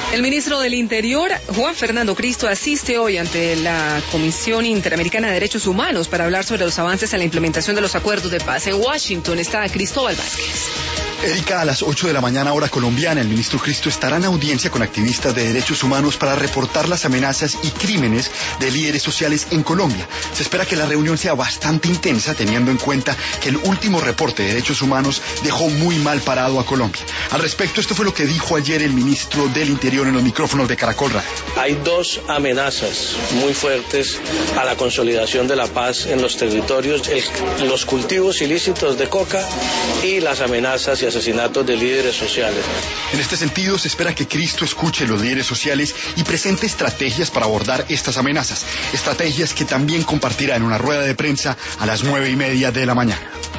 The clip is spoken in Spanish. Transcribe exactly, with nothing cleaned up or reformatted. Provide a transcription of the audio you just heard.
El ministro del Interior, Juan Fernando Cristo, asiste hoy ante la Comisión Interamericana de Derechos Humanos para hablar sobre los avances en la implementación de los acuerdos de paz. En Washington está Cristóbal Vázquez. Erika, a las ocho de la mañana hora colombiana, el ministro Cristo estará en audiencia con activistas de derechos humanos para reportar las amenazas y crímenes de líderes sociales en Colombia. Se espera que la reunión sea bastante intensa, teniendo en cuenta que el último reporte de derechos humanos dejó muy mal parado a Colombia. Al respecto, esto fue lo que dijo ayer el ministro del Interior en los micrófonos de Caracol Radio. Hay dos amenazas muy fuertes a la consolidación de la paz en los territorios, el, los cultivos ilícitos de coca y las amenazas y asesinatos de líderes sociales. En este sentido, se espera que Cristo escuche a los líderes sociales y presente estrategias para abordar estas amenazas, estrategias que también compartirá en una rueda de prensa a las nueve y media de la mañana.